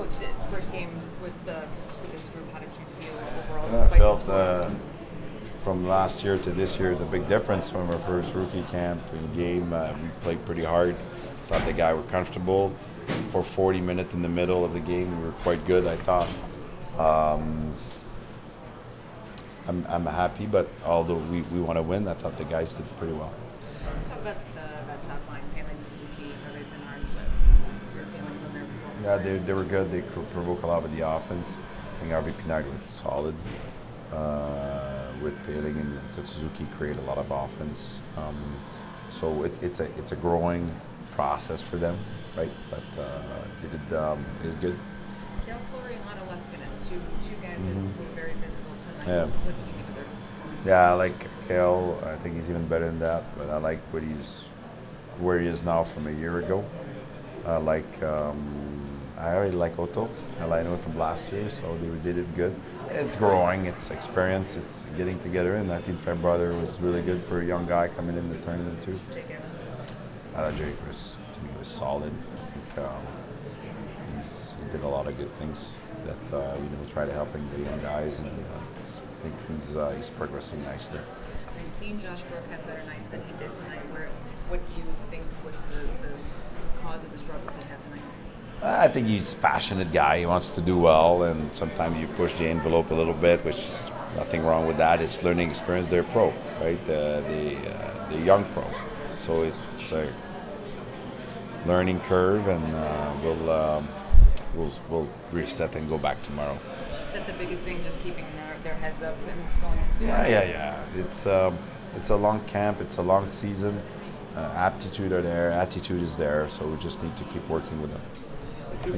Coach, first game with this group, how did you feel overall? I Despite felt the score? from last year to this year the big difference from our first rookie camp in game. We played pretty hard. Thought the guy were comfortable. For 40 minutes in the middle of the game, we were quite good. I thought. I'm happy, but although we want to win, I thought the guys did pretty well. Talk about that top line, Pele, Suzuki, Hervé Bernard, what your feelings on their performance? Yeah, they were good. They could provoke a lot of the offense. I think Harvey Pinard was solid. With Paling and Suzuki create a lot of offense. So it's a growing process for them, right? But they did good. Dale Fleury and Otto Leskinen, two guys that were very physical tonight. Yeah. What did you think of their performance? Yeah, I like Kale. I think he's even better than that. But I like where he is now from a year ago. I like. I already like Otto. I know him from last year, so they did good. It's growing. It's experience. It's getting together, and I think Fairbrother was really good for a young guy coming in the tournament too. Jake Evans. Jake was to me was solid. I think he did a lot of good things that try to helping the young guys, and I think he's progressing nicely. We've seen Josh Brook have better nights than he did tonight. What do you think was the cause of the struggles he had tonight? I think he's a passionate guy. He wants to do well, and sometimes you push the envelope a little bit, which is nothing wrong with that. It's learning experience. They're pro, right? The young pro, so it's a learning curve, and we'll reset and go back tomorrow. Is that the biggest thing? Just keeping their heads up and going. Yeah. It's a long camp. It's a long season. Aptitude are there. Attitude is there. So we just need to keep working with them.